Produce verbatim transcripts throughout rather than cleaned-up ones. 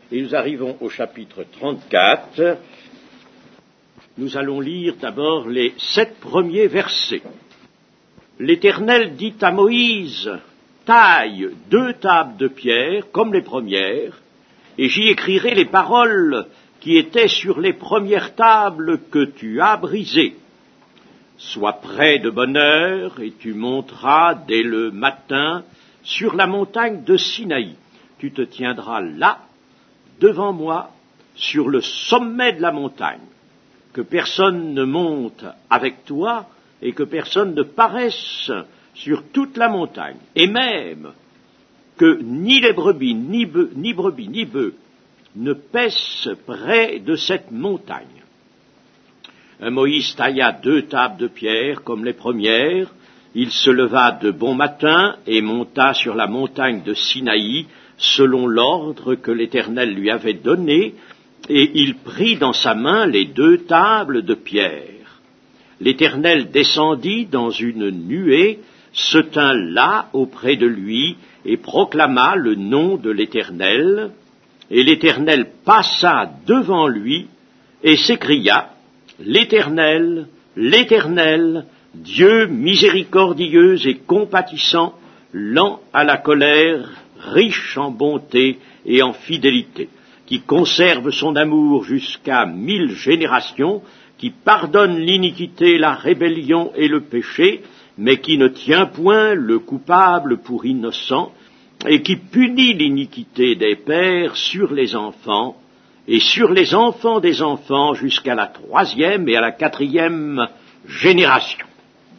Et nous arrivons au chapitre trente-quatre. Nous allons lire d'abord les sept premiers versets. L'Éternel dit à Moïse, « Taille deux tables de pierre comme les premières, et j'y écrirai les paroles qui étaient sur les premières tables que tu as brisées. Sois prêt de bonne heure, et tu monteras dès le matin sur la montagne de Sinaï. Tu te tiendras là, devant moi, sur le sommet de la montagne. Que personne ne monte avec toi, et que personne ne paraisse sur toute la montagne. Et même que ni les brebis, ni, bœufs, ni brebis, ni bœufs ne paissent près de cette montagne. » Moïse tailla deux tables de pierre comme les premières. Il se leva de bon matin et monta sur la montagne de Sinaï, selon l'ordre que l'Éternel lui avait donné, et il prit dans sa main les deux tables de pierre. L'Éternel descendit dans une nuée, se tint là auprès de lui, et proclama le nom de l'Éternel, et l'Éternel passa devant lui, et s'écria, « L'Éternel, l'Éternel, Dieu miséricordieux et compatissant, lent à la colère, riche en bonté et en fidélité, qui conserve son amour jusqu'à mille générations, qui pardonne l'iniquité, la rébellion et le péché, mais qui ne tient point le coupable pour innocent, et qui punit l'iniquité des pères sur les enfants, et sur les enfants des enfants jusqu'à la troisième et à la quatrième génération. »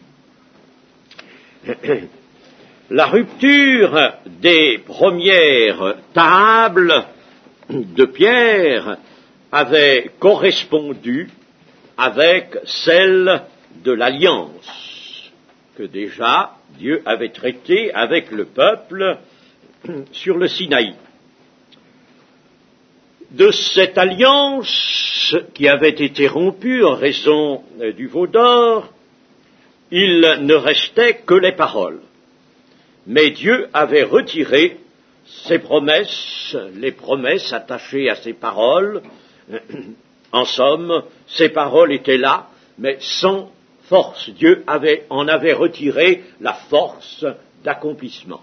La rupture des premières tables de pierre avait correspondu avec celle de l'alliance que déjà Dieu avait traitée avec le peuple sur le Sinaï. De cette alliance qui avait été rompue en raison du veau d'or, il ne restait que les paroles. Mais Dieu avait retiré ses promesses, les promesses attachées à ses paroles. En somme, ces paroles étaient là, mais sans force. Dieu avait, en avait retiré la force d'accomplissement.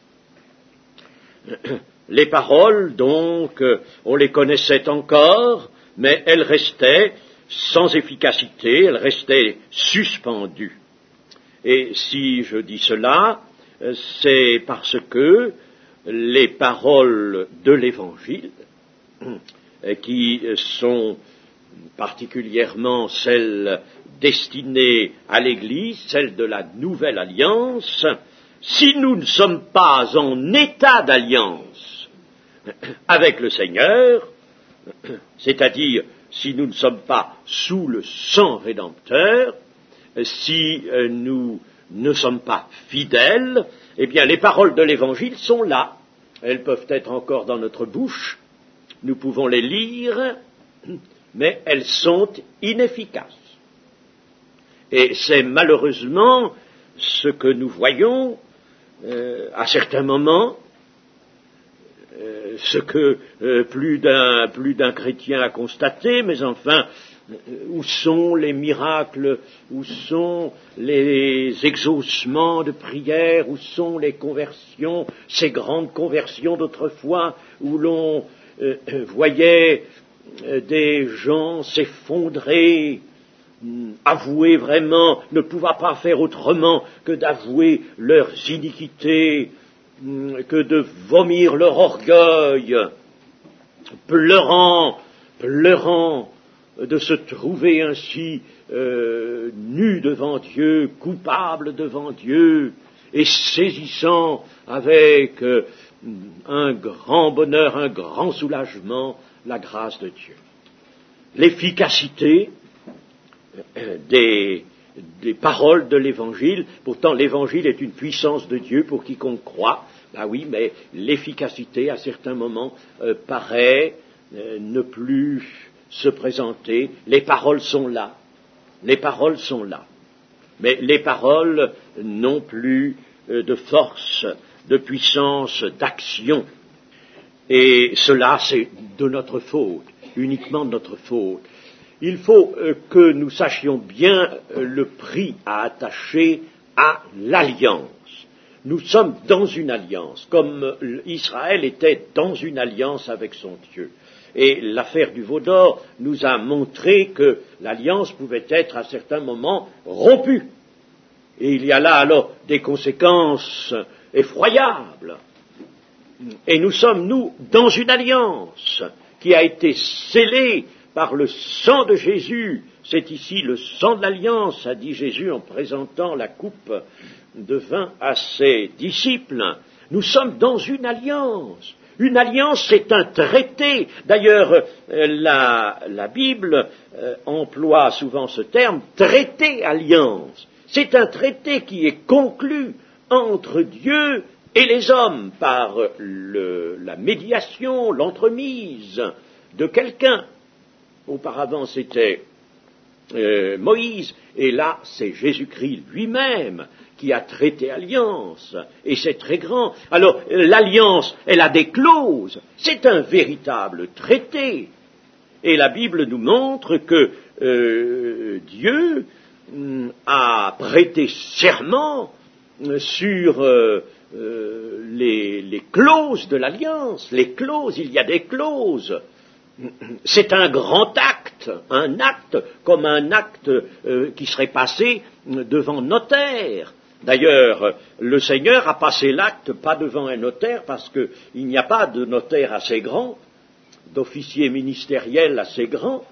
Les paroles, donc, on les connaissait encore, mais elles restaient sans efficacité, elles restaient suspendues. Et si je dis cela, c'est parce que les paroles de l'Évangile, qui sont particulièrement celles destinées à l'Église, celles de la Nouvelle Alliance, si nous ne sommes pas en état d'alliance avec le Seigneur, c'est-à-dire si nous ne sommes pas sous le sang rédempteur, si nous ne sommes pas fidèles, eh bien les paroles de l'Évangile sont là. Elles peuvent être encore dans notre bouche, nous pouvons les lire, mais elles sont inefficaces. Et c'est malheureusement ce que nous voyons euh, à certains moments, euh, ce que euh, plus d'un, plus d'un chrétien a constaté, mais enfin, euh, où sont les miracles, où sont les exaucements de prière, où sont les conversions, ces grandes conversions d'autrefois, où l'on euh, voyait euh, des gens s'effondrer, avouer vraiment, ne pouvant pas faire autrement que d'avouer leurs iniquités, que de vomir leur orgueil, pleurant, pleurant de se trouver ainsi euh, nus devant Dieu, coupables devant Dieu, et saisissant avec euh, un grand bonheur, un grand soulagement, la grâce de Dieu. L'efficacité Des, des paroles de l'Évangile. Pourtant, l'Évangile est une puissance de Dieu pour quiconque croit. Ben oui, mais l'efficacité, à certains moments, euh, paraît euh, ne plus se présenter. Les paroles sont là. Les paroles sont là. Mais les paroles n'ont plus euh, de force, de puissance, d'action. Et cela, c'est de notre faute, uniquement de notre faute. Il faut euh, que nous sachions bien euh, le prix à attacher à l'alliance. Nous sommes dans une alliance, comme Israël était dans une alliance avec son Dieu. Et l'affaire du veau d'or nous a montré que l'alliance pouvait être à certains moments rompue. Et il y a là alors des conséquences effroyables. Et nous sommes, nous, dans une alliance qui a été scellée par le sang de Jésus. C'est ici le sang de l'alliance, a dit Jésus en présentant la coupe de vin à ses disciples. Nous sommes dans une alliance. Une alliance, c'est un traité. D'ailleurs, euh, la, la Bible euh, emploie souvent ce terme, traité-alliance. C'est un traité qui est conclu entre Dieu et les hommes par le, la médiation, l'entremise de quelqu'un. Auparavant, c'était euh, Moïse, et là, c'est Jésus-Christ lui-même qui a traité alliance, et c'est très grand. Alors, l'alliance, elle a des clauses, c'est un véritable traité. Et la Bible nous montre que euh, Dieu hum, a prêté serment sur euh, euh, les, les clauses de l'alliance. Les clauses, il y a des clauses. C'est un grand acte, un acte comme un acte euh, qui serait passé devant notaire. D'ailleurs, le Seigneur a passé l'acte pas devant un notaire parce qu'il n'y a pas de notaire assez grand, d'officier ministériel assez grand,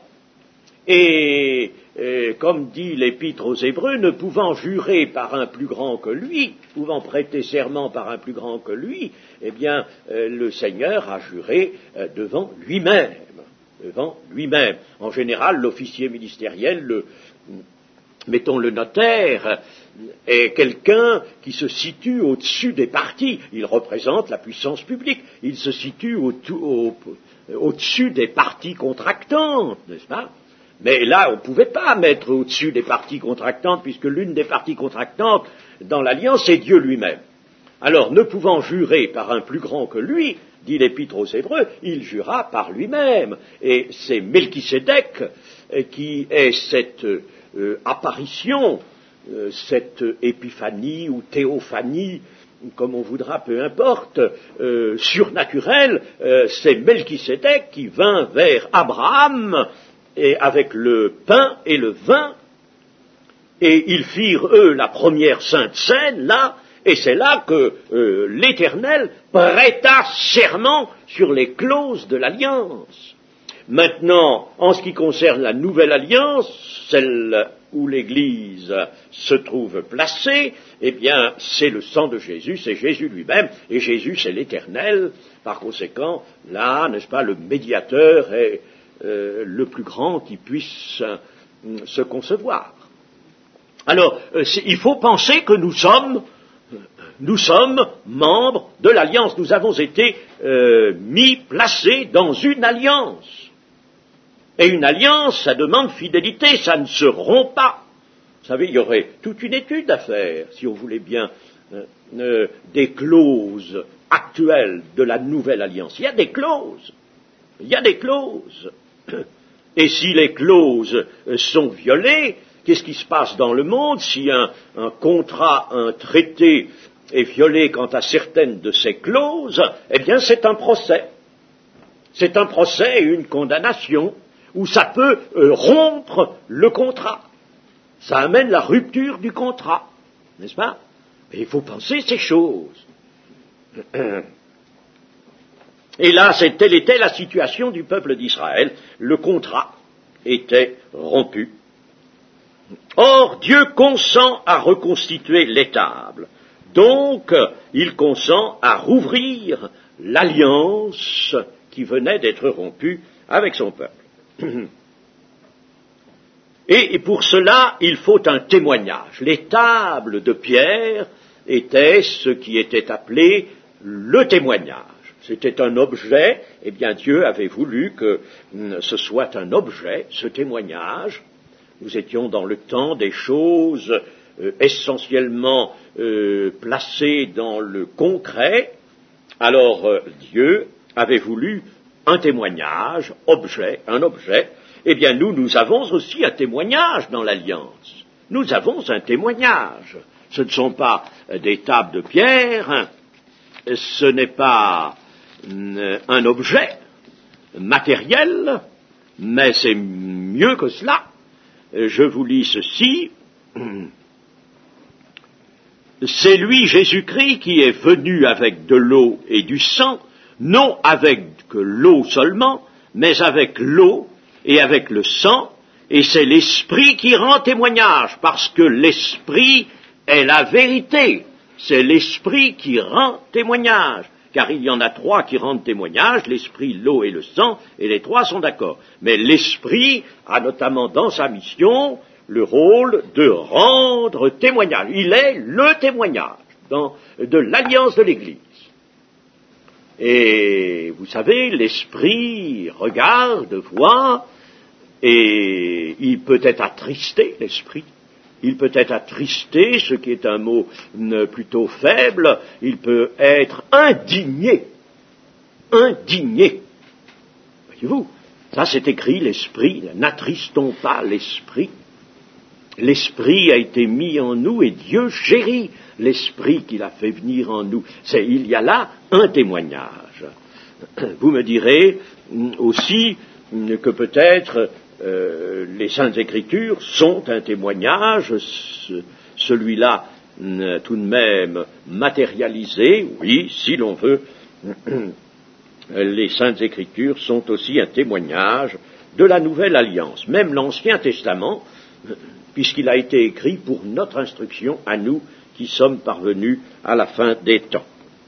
et, et comme dit l'Épître aux Hébreux, ne pouvant jurer par un plus grand que lui, pouvant prêter serment par un plus grand que lui, eh bien, euh, le Seigneur a juré euh, devant lui-même, devant lui-même. En général, l'officier ministériel, le, mettons le notaire, est quelqu'un qui se situe au-dessus des partis. Il représente la puissance publique. Il se situe au, au, au-dessus des parties contractantes, n'est-ce pas? Mais là, on ne pouvait pas mettre au-dessus des parties contractantes, puisque l'une des parties contractantes dans l'alliance, c'est Dieu lui-même. Alors, ne pouvant jurer par un plus grand que lui, dit l'Épître aux Hébreux, il jura par lui-même. Et c'est Melchisédek qui est cette euh, apparition, euh, cette épiphanie ou théophanie, comme on voudra, peu importe, euh, surnaturelle, euh, c'est Melchisédek qui vint vers Abraham, et avec le pain et le vin, et ils firent, eux, la première sainte scène, là, et c'est là que euh, l'Éternel prêta serment sur les clauses de l'alliance. Maintenant, en ce qui concerne la nouvelle alliance, celle où l'Église se trouve placée, eh bien, c'est le sang de Jésus, c'est Jésus lui-même, et Jésus, c'est l'Éternel. Par conséquent, là, n'est-ce pas, le médiateur est Euh, le plus grand qui puisse euh, se concevoir. Alors, euh, il faut penser que nous sommes, euh, nous sommes membres de l'alliance. Nous avons été euh, mis, placés dans une alliance. Et une alliance, ça demande fidélité, ça ne se rompt pas. Vous savez, il y aurait toute une étude à faire, si on voulait bien, euh, euh, des clauses actuelles de la nouvelle alliance. Il y a des clauses. Il y a des clauses. Et si les clauses sont violées, qu'est-ce qui se passe dans le monde si un, un contrat, un traité est violé quant à certaines de ces clauses? Eh bien, c'est un procès. C'est un procès et une condamnation où ça peut euh, rompre le contrat. Ça amène la rupture du contrat, n'est-ce pas? Mais il faut penser ces choses. Et là, c'est, telle était la situation du peuple d'Israël. Le contrat était rompu. Or, Dieu consent à reconstituer l'étable. Donc, il consent à rouvrir l'alliance qui venait d'être rompue avec son peuple. Et, et pour cela, il faut un témoignage. L'étable de pierre était ce qui était appelé le témoignage. C'était un objet, eh bien Dieu avait voulu que ce soit un objet, ce témoignage. Nous étions dans le temps des choses euh, essentiellement euh, placées dans le concret. Alors euh, Dieu avait voulu un témoignage, objet, un objet, eh bien nous, nous avons aussi un témoignage dans l'alliance. Nous avons un témoignage. Ce ne sont pas des tables de pierre, ce n'est pas un objet matériel, mais c'est mieux que cela. Je vous lis ceci. C'est lui, Jésus-Christ, qui est venu avec de l'eau et du sang, non avec l'eau seulement, mais avec l'eau et avec le sang, et c'est l'Esprit qui rend témoignage, parce que l'Esprit est la vérité. C'est l'Esprit qui rend témoignage, car il y en a trois qui rendent témoignage, l'Esprit, l'eau et le sang, et les trois sont d'accord. Mais l'Esprit a notamment dans sa mission le rôle de rendre témoignage. Il est le témoignage dans, de l'alliance de l'Église. Et vous savez, l'Esprit regarde, voit, et il peut être attristé, l'Esprit. Il peut être attristé, ce qui est un mot plutôt faible, il peut être indigné. Indigné. Voyez-vous, ça c'est écrit, l'Esprit, n'attristons pas l'Esprit. L'Esprit a été mis en nous et Dieu chérit l'Esprit qu'il a fait venir en nous. C'est, il y a là un témoignage. Vous me direz aussi que peut-être euh, les Saintes Écritures sont un témoignage, ce, celui-là tout de même matérialisé, oui, si l'on veut, les Saintes Écritures sont aussi un témoignage de la Nouvelle Alliance. Même l'Ancien Testament, puisqu'il a été écrit pour notre instruction à nous qui sommes parvenus à la fin des temps.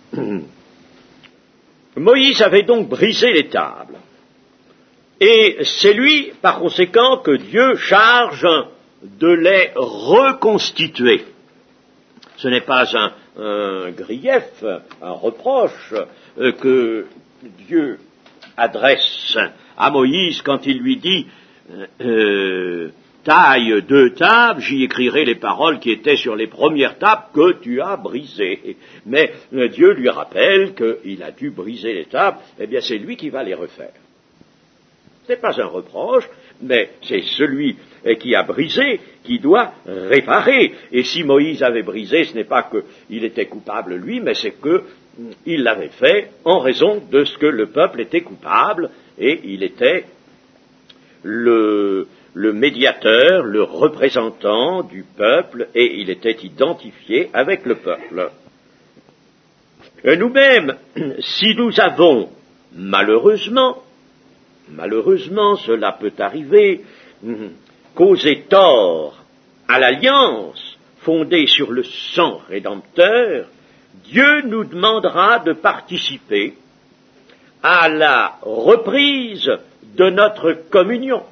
Moïse avait donc brisé les tables, et c'est lui, par conséquent, que Dieu charge de les reconstituer. Ce n'est pas un, un grief, un reproche euh, que Dieu adresse à Moïse quand il lui dit euh, taille deux tables, j'y écrirai les paroles qui étaient sur les premières tables que tu as brisées. Mais euh, Dieu lui rappelle qu'il a dû briser les tables, eh bien c'est lui qui va les refaire. Ce n'est pas un reproche, mais c'est celui qui a brisé qui doit réparer. Et si Moïse avait brisé, ce n'est pas qu'il était coupable lui, mais c'est qu'il l'avait fait en raison de ce que le peuple était coupable, et il était le, le médiateur, le représentant du peuple, et il était identifié avec le peuple. Et nous-mêmes, si nous avons malheureusement, malheureusement cela peut arriver, causé tort à l'alliance fondée sur le sang rédempteur, Dieu nous demandera de participer à la reprise de notre communion,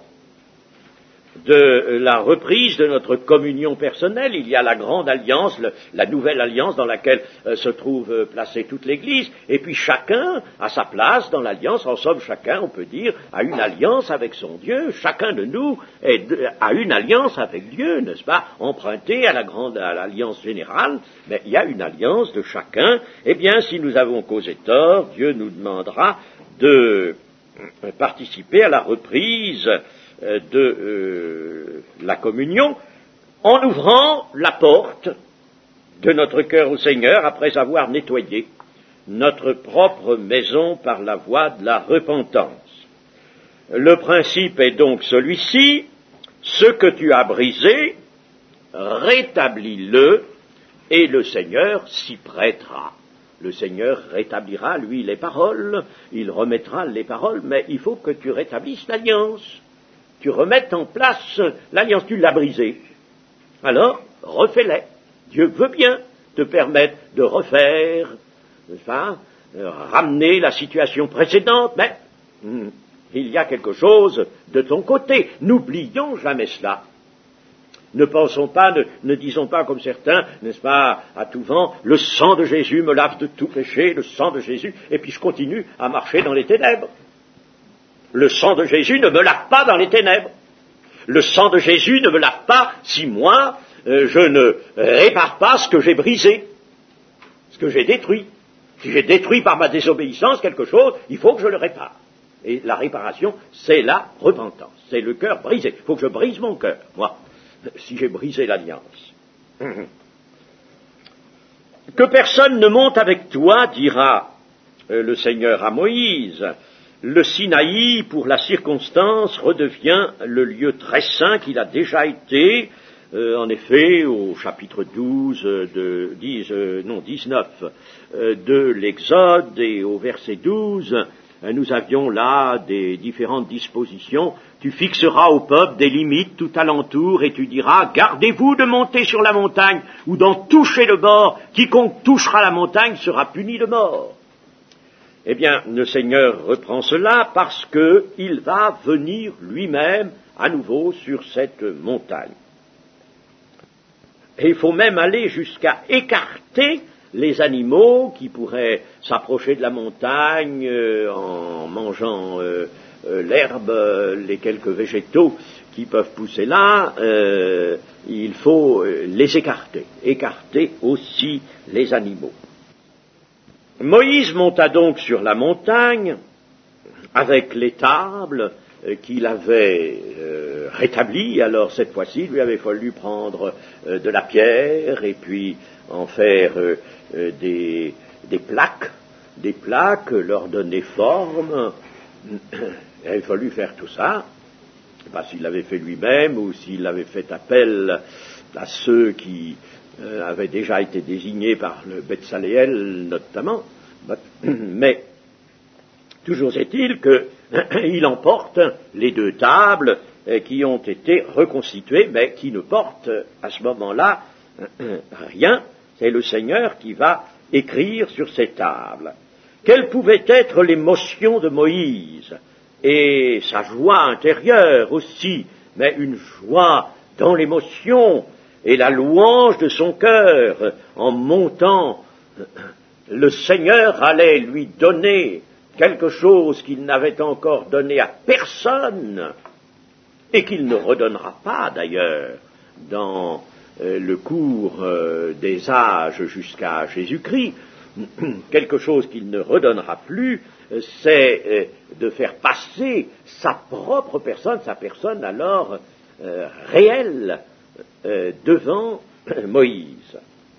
de la reprise de notre communion personnelle. Il y a la grande alliance, le, la nouvelle alliance dans laquelle euh, se trouve euh, placée toute l'Église, et puis chacun a sa place dans l'alliance. En somme, chacun, on peut dire, a une alliance avec son Dieu. Chacun de nous est de, a une alliance avec Dieu, n'est-ce pas, empruntée à la grande à l'alliance générale, mais il y a une alliance de chacun. Eh bien, si nous avons causé tort, Dieu nous demandera de euh, participer à la reprise de euh, la communion, en ouvrant la porte de notre cœur au Seigneur après avoir nettoyé notre propre maison par la voie de la repentance. Le principe est donc celui-ci: ce que tu as brisé, rétablis-le, et le Seigneur s'y prêtera. Le Seigneur rétablira, lui, les paroles, il remettra les paroles, mais il faut que tu rétablisses l'alliance. Tu remettes en place l'alliance, tu l'as brisée. Alors, refais-les. Dieu veut bien te permettre de refaire, enfin, ramener la situation précédente, mais hum, il y a quelque chose de ton côté. N'oublions jamais cela. Ne pensons pas, ne, ne disons pas comme certains, n'est-ce pas, à tout vent, le sang de Jésus me lave de tout péché, le sang de Jésus, et puis je continue à marcher dans les ténèbres. Le sang de Jésus ne me lave pas dans les ténèbres. Le sang de Jésus ne me lave pas si moi, euh, je ne répare pas ce que j'ai brisé, ce que j'ai détruit. Si j'ai détruit par ma désobéissance quelque chose, il faut que je le répare. Et la réparation, c'est la repentance, c'est le cœur brisé. Il faut que je brise mon cœur, moi, si j'ai brisé l'alliance. Que personne ne monte avec toi, dira euh, le Seigneur à Moïse. Le Sinaï, pour la circonstance, redevient le lieu très saint qu'il a déjà été. Euh, en effet, au chapitre douze, de, dix, euh, non, dix-neuf euh, de l'Exode et au verset douze, euh, nous avions là des différentes dispositions. Tu fixeras au peuple des limites tout alentour et tu diras, gardez-vous de monter sur la montagne ou d'en toucher le bord. Quiconque touchera la montagne sera puni de mort. Eh bien, le Seigneur reprend cela parce qu'il va venir lui-même à nouveau sur cette montagne. Et il faut même aller jusqu'à écarter les animaux qui pourraient s'approcher de la montagne euh, en mangeant euh, euh, l'herbe, euh, les quelques végétaux qui peuvent pousser là, euh, il faut euh, les écarter, écarter aussi les animaux. Moïse monta donc sur la montagne avec les tables euh, qu'il avait euh, rétablies. Alors cette fois-ci, il lui avait fallu prendre euh, de la pierre et puis en faire euh, euh, des, des plaques, des plaques, leur donner forme. Il avait fallu faire tout ça. Je ne sais pas s'il l'avait fait lui-même ou s'il avait fait appel à ceux qui euh, avaient déjà été désignés par le Betsaléel notamment, mais toujours est-il qu'il emporte les deux tables euh, qui ont été reconstituées, mais qui ne portent à ce moment-là rien. C'est le Seigneur qui va écrire sur ces tables. Quelle pouvait être l'émotion de Moïse et sa joie intérieure aussi, mais une joie dans l'émotion et la louange de son cœur en montant. Le Seigneur allait lui donner quelque chose qu'il n'avait encore donné à personne et qu'il ne redonnera pas d'ailleurs dans euh, le cours euh, des âges jusqu'à Jésus-Christ. Quelque chose qu'il ne redonnera plus, c'est euh, de faire passer sa propre personne, sa personne alors euh, réelle, euh, devant Moïse.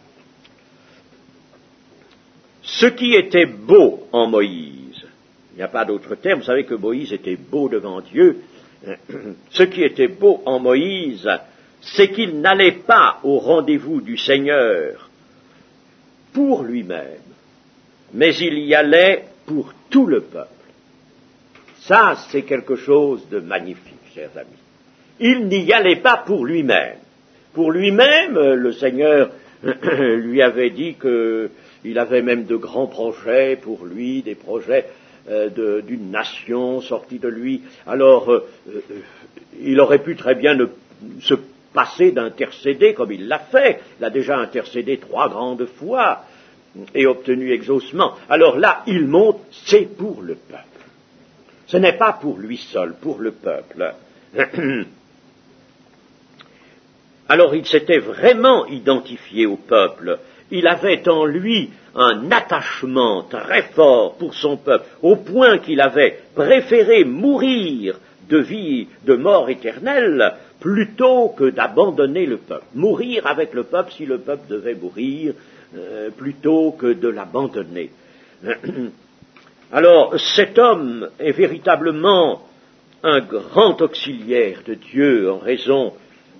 Ce qui était beau en Moïse, il n'y a pas d'autre terme, vous savez que Moïse était beau devant Dieu, ce qui était beau en Moïse, c'est qu'il n'allait pas au rendez-vous du Seigneur pour lui-même, mais il y allait pour tout le peuple. Ça, c'est quelque chose de magnifique, chers amis. Il n'y allait pas pour lui-même. Pour lui-même, le Seigneur lui avait dit qu'il avait même de grands projets pour lui, des projets euh, de, d'une nation sortie de lui. Alors, euh, euh, il aurait pu très bien ne, se passer d'intercéder comme il l'a fait. Il a déjà intercédé trois grandes fois et obtenu exaucement. Alors là, il monte, c'est pour le peuple. Ce n'est pas pour lui seul, pour le peuple. Alors il s'était vraiment identifié au peuple. Il avait en lui un attachement très fort pour son peuple, au point qu'il avait préféré mourir de vie, de mort éternelle, plutôt que d'abandonner le peuple. Mourir avec le peuple si le peuple devait mourir, euh, plutôt que de l'abandonner. Alors cet homme est véritablement un grand auxiliaire de Dieu en raison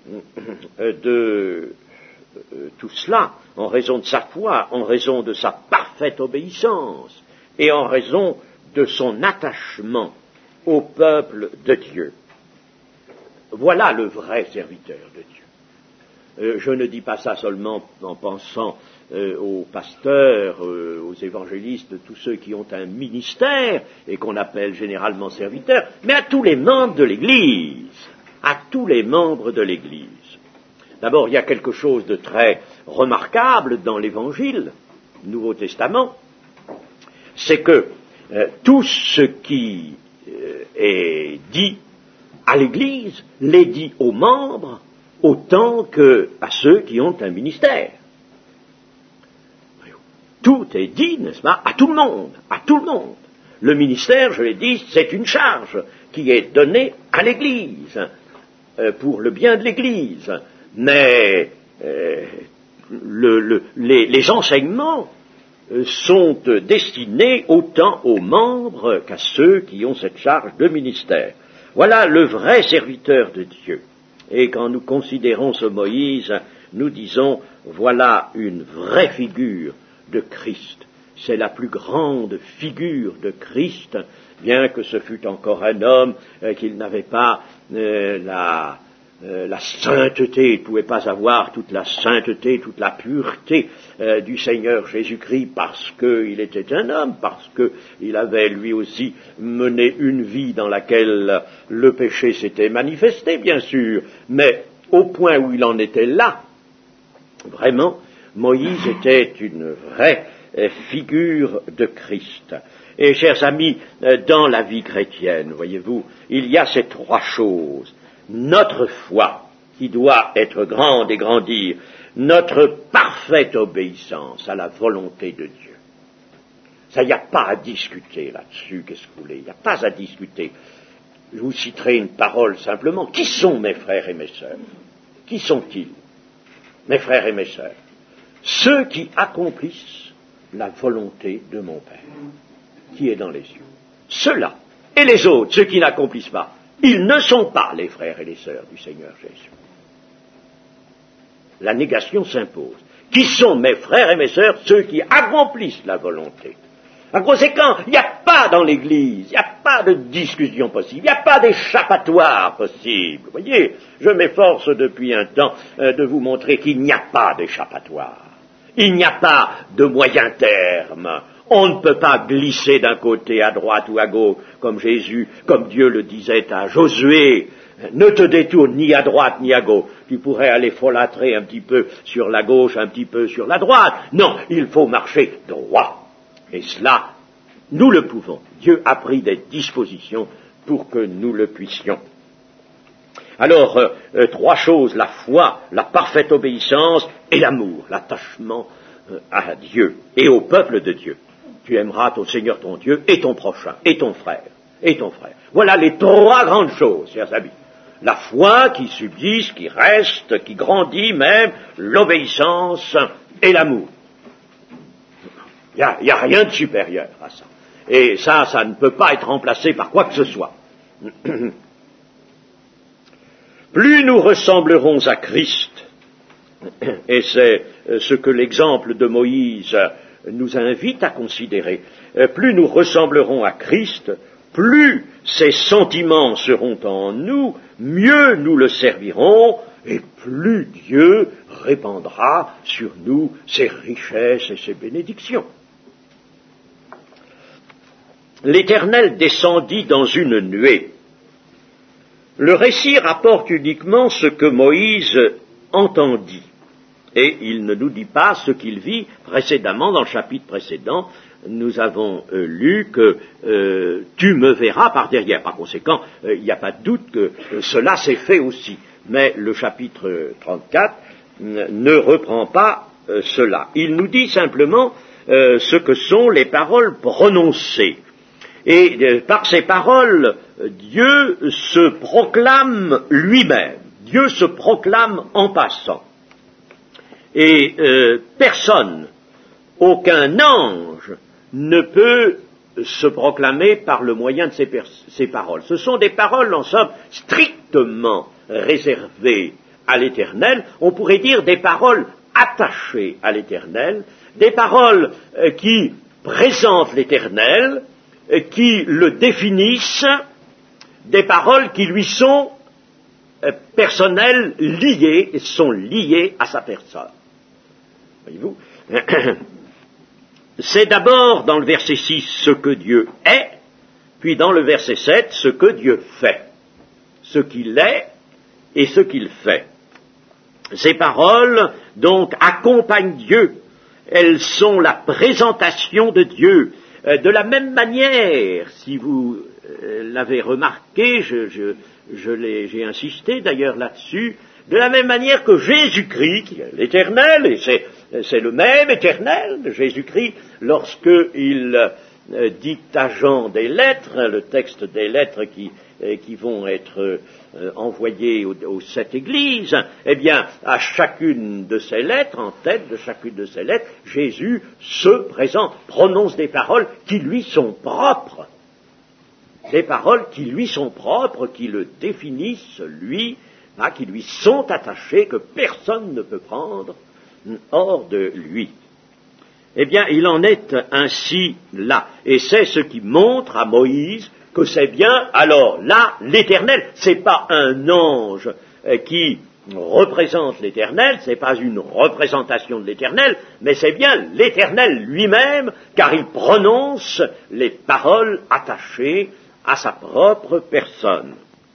de tout cela, en raison de sa foi, en raison de sa parfaite obéissance et en raison de son attachement au peuple de Dieu. Voilà le vrai serviteur de Dieu. Euh, je ne dis pas ça seulement en pensant euh, aux pasteurs, euh, aux évangélistes, tous ceux qui ont un ministère et qu'on appelle généralement serviteurs, mais à tous les membres de l'Église, à tous les membres de l'Église. D'abord, il y a quelque chose de très remarquable dans l'Évangile, Nouveau Testament, c'est que euh, tout ce qui euh, est dit à l'Église l'est dit aux membres autant qu'à ceux qui ont un ministère. Tout est dit, n'est-ce pas, à tout le monde, à tout le monde. Le ministère, je l'ai dit, c'est une charge qui est donnée à l'Église, euh, pour le bien de l'Église. Mais euh, le, le, les, les enseignements euh, sont euh, destinés autant aux membres qu'à ceux qui ont cette charge de ministère. Voilà le vrai serviteur de Dieu. Et quand nous considérons ce Moïse, nous disons, voilà une vraie figure de Christ. C'est la plus grande figure de Christ, bien que ce fût encore un homme, euh, qu'il n'avait pas euh, la, euh, la sainteté, il ne pouvait pas avoir toute la sainteté, toute la pureté euh, du Seigneur Jésus-Christ, parce qu'il était un homme, parce qu'il avait lui aussi mené une vie dans laquelle le péché s'était manifesté, bien sûr, mais au point où il en était là, vraiment, Moïse était une vraie figure de Christ. Et chers amis, dans la vie chrétienne, voyez-vous, il y a ces trois choses. Notre foi, qui doit être grande et grandir, notre parfaite obéissance à la volonté de Dieu. Ça, il n'y a pas à discuter là-dessus, qu'est-ce que vous voulez, il n'y a pas à discuter. Je vous citerai une parole simplement. Qui sont mes frères et mes sœurs? Qui sont-ils, mes frères et mes sœurs? Ceux qui accomplissent la volonté de mon Père, qui est dans les cieux. Ceux-là, et les autres, ceux qui n'accomplissent pas, ils ne sont pas les frères et les sœurs du Seigneur Jésus. La négation s'impose. Qui sont mes frères et mes sœurs? Ceux qui accomplissent la volonté. En conséquent, il n'y a pas dans l'Église, il n'y a pas de discussion possible, il n'y a pas d'échappatoire possible. Vous voyez, je m'efforce depuis un temps euh, de vous montrer qu'il n'y a pas d'échappatoire. Il n'y a pas de moyen terme. On ne peut pas glisser d'un côté à droite ou à gauche, comme Jésus, comme Dieu le disait à Josué. Ne te détourne ni à droite ni à gauche. Tu pourrais aller folâtrer un petit peu sur la gauche, un petit peu sur la droite. Non, il faut marcher droit. Et cela, nous le pouvons. Dieu a pris des dispositions pour que nous le puissions. Alors, euh, euh, trois choses, la foi, la parfaite obéissance et l'amour, l'attachement euh, à Dieu et au peuple de Dieu. Tu aimeras ton Seigneur ton Dieu et ton prochain, et ton frère, et ton frère. Voilà les trois grandes choses, chers amis. La foi qui subsiste, qui reste, qui grandit même, l'obéissance et l'amour. Il n'y a, y a rien de supérieur à ça. Et ça, ça ne peut pas être remplacé par quoi que ce soit. Plus nous ressemblerons à Christ, et c'est ce que l'exemple de Moïse nous invite à considérer, plus nous ressemblerons à Christ, plus ses sentiments seront en nous, mieux nous le servirons, et plus Dieu répandra sur nous ses richesses et ses bénédictions. L'Éternel descendit dans une nuée. Le récit rapporte uniquement ce que Moïse entendit, et il ne nous dit pas ce qu'il vit précédemment. Dans le chapitre précédent, nous avons euh, lu que euh, tu me verras par derrière. Par conséquent, euh, il n'y a pas de doute que euh, cela s'est fait aussi. Mais le chapitre trente-quatre euh, ne reprend pas euh, cela. Il nous dit simplement euh, ce que sont les paroles prononcées. Et euh, par ces paroles, Dieu se proclame lui-même. Dieu se proclame en passant. Et euh, personne, aucun ange, ne peut se proclamer par le moyen de ces, per- ces paroles. Ce sont des paroles, en somme, strictement réservées à l'Éternel. On pourrait dire des paroles attachées à l'Éternel, des paroles euh, qui présentent l'Éternel, euh, qui le définissent, des paroles qui lui sont euh, personnelles, liées, sont liées à sa personne. Voyez-vous, c'est d'abord dans le verset six ce que Dieu est, puis dans le verset sept ce que Dieu fait, ce qu'il est et ce qu'il fait. Ces paroles, donc, accompagnent Dieu, elles sont la présentation de Dieu. Euh, de la même manière, si vous euh, l'avez remarqué, je, je, je l'ai, j'ai insisté d'ailleurs là-dessus, de la même manière que Jésus-Christ, qui est l'Éternel, et c'est, c'est le même Éternel de Jésus-Christ, lorsqu'il euh, dit à Jean des lettres, le texte des lettres qui, euh, qui vont être euh, envoyées aux, aux sept églises, eh bien, à chacune de ces lettres, en tête de chacune de ces lettres, Jésus se présente, prononce des paroles qui lui sont propres. Des paroles qui lui sont propres, qui le définissent, lui, hein, qui lui sont attachées, que personne ne peut prendre hors de lui. Eh bien, il en est ainsi là. Et c'est ce qui montre à Moïse que c'est bien, alors là, l'Éternel. C'est pas un ange euh, qui représente l'Éternel, c'est pas une représentation de l'Éternel, mais c'est bien l'Éternel lui-même, car il prononce les paroles attachées à sa propre personne.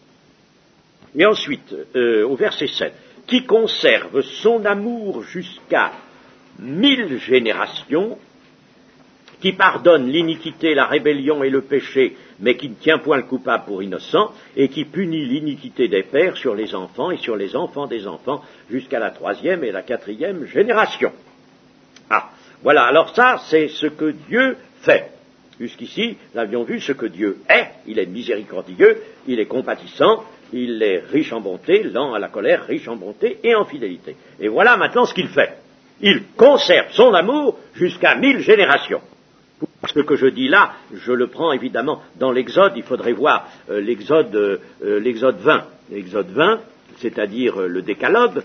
Et ensuite, euh, au verset sept, qui conserve son amour jusqu'à mille générations, qui pardonne l'iniquité, la rébellion et le péché, mais qui ne tient point le coupable pour innocent, et qui punit l'iniquité des pères sur les enfants et sur les enfants des enfants, jusqu'à la troisième et la quatrième génération. Ah, voilà, alors ça, c'est ce que Dieu fait. Jusqu'ici, nous avions vu ce que Dieu est. Il est miséricordieux, il est compatissant, il est riche en bonté, lent à la colère, riche en bonté et en fidélité. Et voilà maintenant ce qu'il fait. Il conserve son amour jusqu'à mille générations. Ce que je dis là, je le prends évidemment dans l'Exode, il faudrait voir euh, l'Exode, euh, l'Exode vingt. L'Exode vingt, c'est-à-dire euh, le décalogue.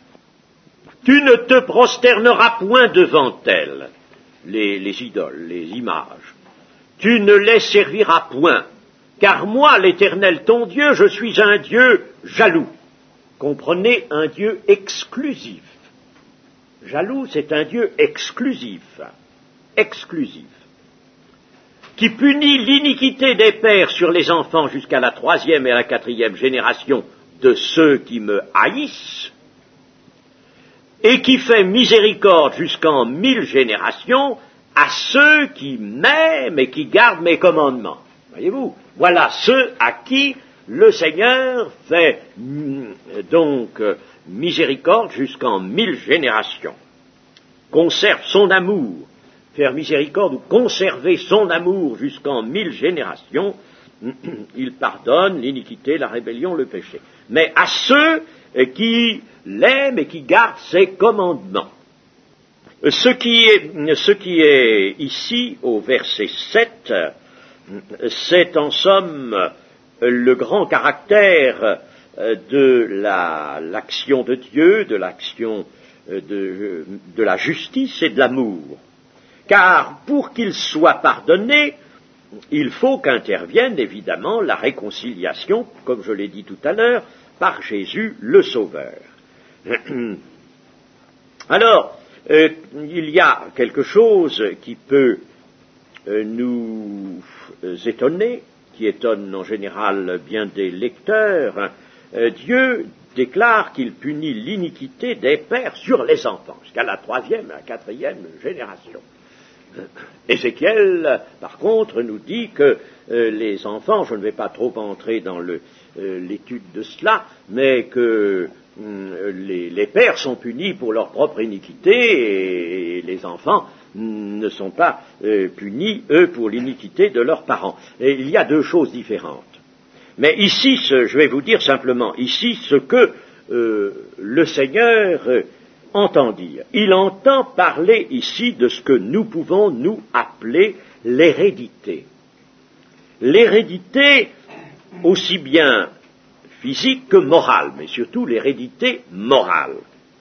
Tu ne te prosterneras point devant elles, les, les idoles, les images. Tu ne les serviras point, car moi, l'Éternel ton Dieu, je suis un Dieu jaloux. Comprenez, un Dieu exclusif. Jaloux, c'est un Dieu exclusif, exclusif, qui punit l'iniquité des pères sur les enfants jusqu'à la troisième et la quatrième génération de ceux qui me haïssent, et qui fait miséricorde jusqu'en mille générations à ceux qui m'aiment et qui gardent mes commandements. Voyez-vous, voilà ceux à qui le Seigneur fait donc miséricorde jusqu'en mille générations. Conserve son amour, faire miséricorde ou conserver son amour jusqu'en mille générations, il pardonne l'iniquité, la rébellion, le péché. Mais à ceux qui l'aiment et qui gardent ses commandements. Ce qui est, ce qui est ici, au verset sept, c'est en somme le grand caractère de la, l'action de Dieu, de l'action de, de la justice et de l'amour. Car pour qu'il soit pardonné, il faut qu'intervienne évidemment la réconciliation, comme je l'ai dit tout à l'heure, par Jésus le Sauveur. Alors, euh, il y a quelque chose qui peut euh, nous étonner, qui étonne en général bien des lecteurs. Euh, Dieu déclare qu'il punit l'iniquité des pères sur les enfants, jusqu'à la troisième, la quatrième génération. Ézéchiel, par contre, nous dit que euh, les enfants, je ne vais pas trop entrer dans le, euh, l'étude de cela, mais que euh, les, les pères sont punis pour leur propre iniquité et, et les enfants ne sont pas euh, punis, eux, pour l'iniquité de leurs parents. Et il y a deux choses différentes. Mais ici, ce, je vais vous dire simplement, ici, ce que euh, le Seigneur euh, entend dire. Il entend parler ici de ce que nous pouvons nous appeler l'hérédité. L'hérédité aussi bien physique que morale, mais surtout l'hérédité morale.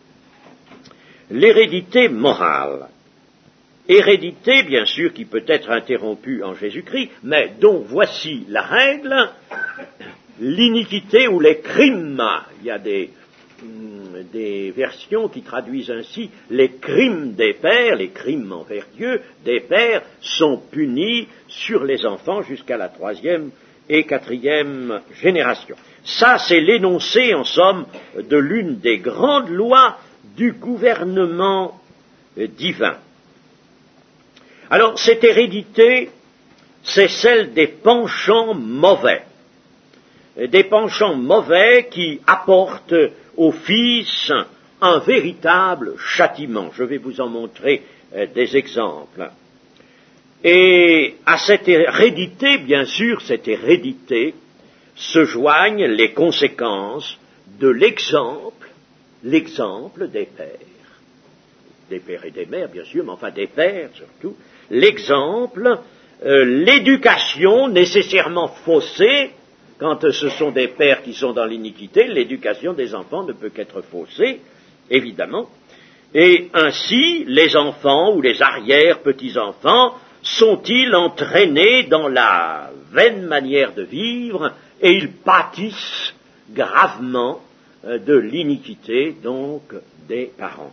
L'hérédité morale. Hérédité, bien sûr, qui peut être interrompue en Jésus-Christ, mais dont voici la règle, l'iniquité ou les crimes. Il y a des, des versions qui traduisent ainsi les crimes des pères, les crimes envers Dieu des pères sont punis sur les enfants jusqu'à la troisième et quatrième génération. Ça, c'est l'énoncé, en somme, de l'une des grandes lois du gouvernement divin. Alors, cette hérédité, c'est celle des penchants mauvais. Des penchants mauvais qui apportent au Fils un véritable châtiment. Je vais vous en montrer euh, des exemples. Et à cette hérédité, bien sûr, cette hérédité, se joignent les conséquences de l'exemple, l'exemple des pères, des pères et des mères, bien sûr, mais enfin des pères surtout, l'exemple, euh, l'éducation nécessairement faussée. Quand ce sont des pères qui sont dans l'iniquité, l'éducation des enfants ne peut qu'être faussée, évidemment. Et ainsi, les enfants ou les arrière-petits-enfants sont-ils entraînés dans la vaine manière de vivre et ils pâtissent gravement de l'iniquité, donc, des parents.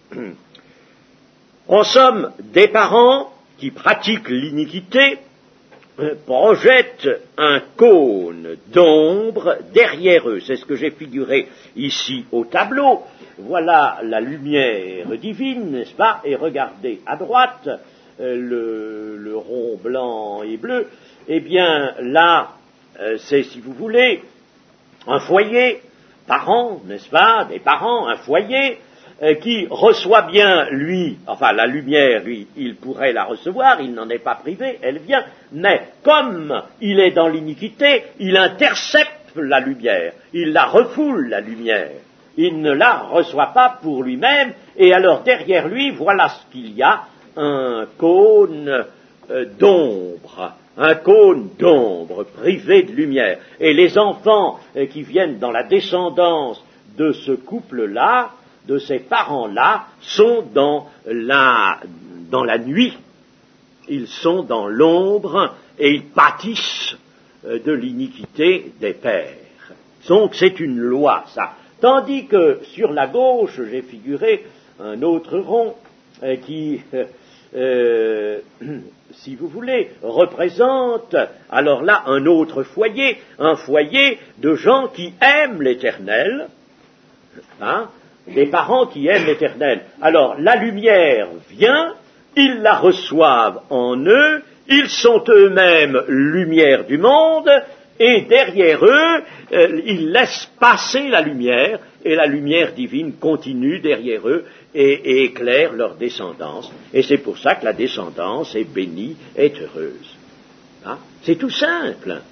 En somme, des parents qui pratiquent l'iniquité projettent un cône d'ombre derrière eux. C'est ce que j'ai figuré ici au tableau. Voilà la lumière divine, n'est-ce pas? Et regardez à droite, euh, le, le rond blanc et bleu. Eh bien, là, euh, c'est, si vous voulez, un foyer, parents, n'est-ce pas? Des parents, un foyer, euh, qui reçoit bien, lui, enfin la lumière, lui, il pourrait la recevoir, il n'en est pas privé, elle vient, mais comme il est dans l'iniquité, il intercepte la lumière, il la refoule, la lumière. Il ne la reçoit pas pour lui-même, et alors derrière lui, voilà ce qu'il y a, un cône euh, d'ombre, un cône d'ombre privé de lumière. Et les enfants euh, qui viennent dans la descendance de ce couple-là, de ces parents-là, sont dans la, dans la nuit, ils sont dans l'ombre, et ils pâtissent euh, de l'iniquité des pères. Donc c'est une loi, ça. Tandis que sur la gauche, j'ai figuré un autre rond euh, qui, euh, euh, si vous voulez, représente alors là un autre foyer, un foyer de gens qui aiment l'Éternel, hein, des parents qui aiment l'Éternel. Alors la lumière vient, ils la reçoivent en eux, ils sont eux-mêmes lumière du monde, et derrière eux, euh, ils laissent passer la lumière, et la lumière divine continue derrière eux et, et éclaire leur descendance. Et c'est pour ça que la descendance est bénie, est heureuse. Hein? C'est tout simple.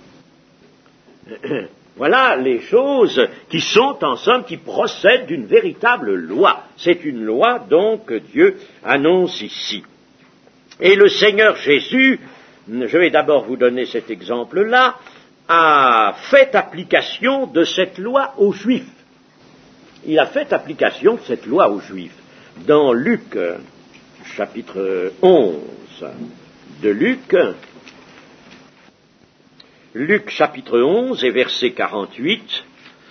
Voilà les choses qui sont, en somme, qui procèdent d'une véritable loi. C'est une loi, donc, que Dieu annonce ici. Et le Seigneur Jésus, je vais d'abord vous donner cet exemple-là, a fait application de cette loi aux Juifs. Il a fait application de cette loi aux Juifs. Dans Luc, chapitre onze de Luc, Luc chapitre onze et verset quarante-huit,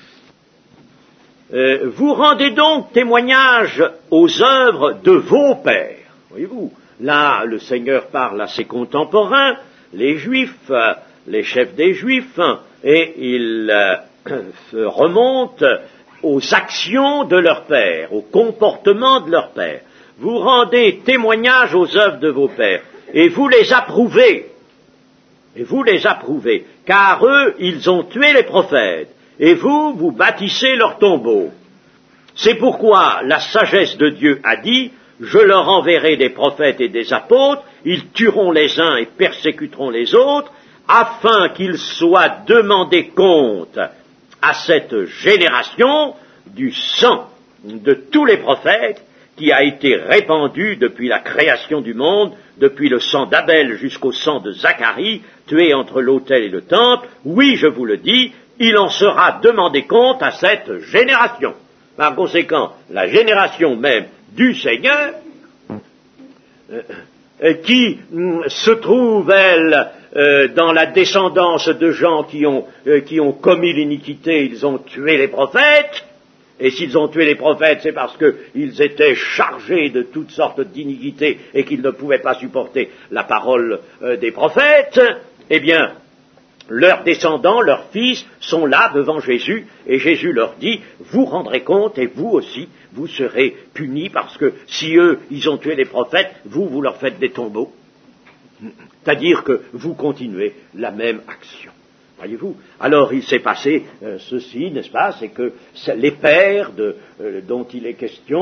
euh, vous rendez donc témoignage aux œuvres de vos pères. Voyez-vous, là, le Seigneur parle à ses contemporains, les Juifs, les chefs des Juifs, et il euh, remonte aux actions de leur père, au comportement de leur père. Vous rendez témoignage aux œuvres de vos pères, et vous les approuvez, et vous les approuvez, car eux, ils ont tué les prophètes, et vous, vous bâtissez leurs tombeaux. C'est pourquoi la sagesse de Dieu a dit, je leur enverrai des prophètes et des apôtres, ils tueront les uns et persécuteront les autres, afin qu'ils soient demandés compte à cette génération du sang de tous les prophètes qui a été répandu depuis la création du monde, depuis le sang d'Abel jusqu'au sang de Zacharie, tué entre l'autel et le temple. Oui, je vous le dis, il en sera demandé compte à cette génération. Par conséquent, la génération même du Seigneur, euh, qui euh, se trouve, elle, euh, dans la descendance de gens qui ont, euh, qui ont commis l'iniquité, ils ont tué les prophètes, et s'ils ont tué les prophètes, c'est parce qu'ils étaient chargés de toutes sortes d'iniquités et qu'ils ne pouvaient pas supporter la parole euh, des prophètes, eh bien, leurs descendants, leurs fils, sont là devant Jésus, et Jésus leur dit, vous rendrez compte, et vous aussi, vous serez punis, parce que si eux, ils ont tué les prophètes, vous, vous leur faites des tombeaux. C'est-à-dire que vous continuez la même action. Voyez-vous? Alors il s'est passé euh, ceci, n'est-ce pas? C'est que c'est les pères de, euh, dont il est question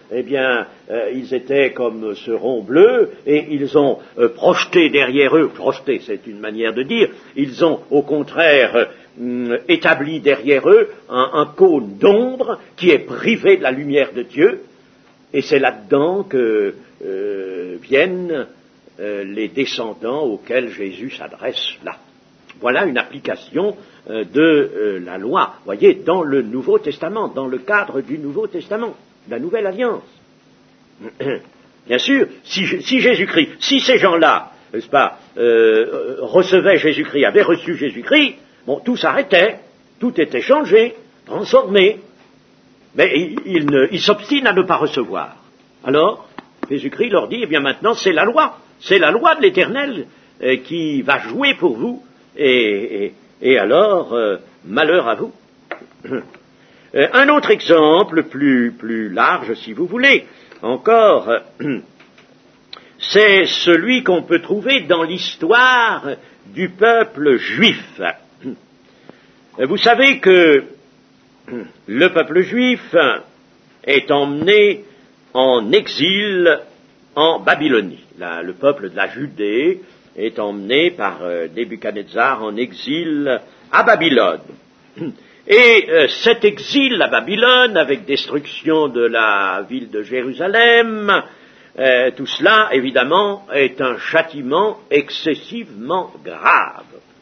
eh bien, euh, ils étaient comme ce rond bleu, et ils ont euh, projeté derrière eux, projeté c'est une manière de dire, ils ont au contraire euh, établi derrière eux un, un cône d'ombre qui est privé de la lumière de Dieu, et c'est là-dedans que euh, viennent euh, les descendants auxquels Jésus s'adresse là. Voilà une application euh, de euh, la loi, voyez, dans le Nouveau Testament, dans le cadre du Nouveau Testament, la Nouvelle Alliance. Bien sûr, si, si Jésus-Christ, si ces gens-là, n'est-ce pas, euh, recevaient Jésus-Christ, avaient reçu Jésus-Christ, bon, tout s'arrêtait, tout était changé, transformé, mais ils il, il, il s'obstinent à ne pas recevoir. Alors, Jésus-Christ leur dit, eh bien maintenant, c'est la loi, c'est la loi de l'Éternel euh, qui va jouer pour vous, et, et, et alors, euh, malheur à vous. Euh, un autre exemple, plus, plus large si vous voulez, encore, euh, c'est celui qu'on peut trouver dans l'histoire du peuple juif. Vous savez que le peuple juif est emmené en exil en Babylonie. La, le peuple de la Judée est emmené par euh, Nebuchadnezzar en exil à Babylone. Et euh, cet exil à Babylone, avec destruction de la ville de Jérusalem, euh, tout cela, évidemment, est un châtiment excessivement grave.